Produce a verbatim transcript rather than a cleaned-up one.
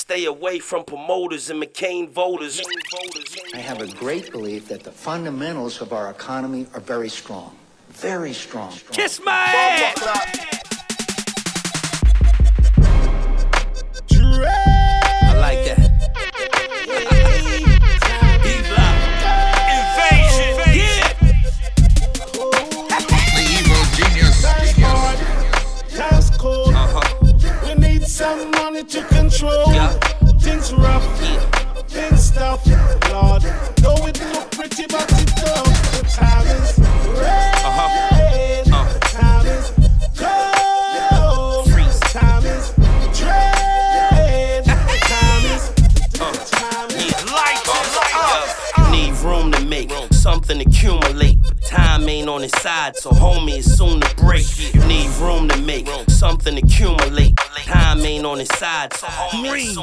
stay away from promoters and McCain voters. I have a great belief that the fundamentals of our economy are very strong. Very strong. Kiss my ass! I like that. D-Block. Invasion. Yeah. The evil genius. Time's cold. Uh-huh. We need some money to control. Yeah. Things rough. Yeah. Things tough. Lord, though it look pretty, but it don't. The time is red. Uh-huh. Uh. The time is cold. Freeze. The time is dread. The time is. The time is. Yeah. Lights up. Need room to make something accumulate. But time ain't on his side, so homie, it's soon to break. You need room to make something accumulate. Time ain't on his side, so homie, it's soon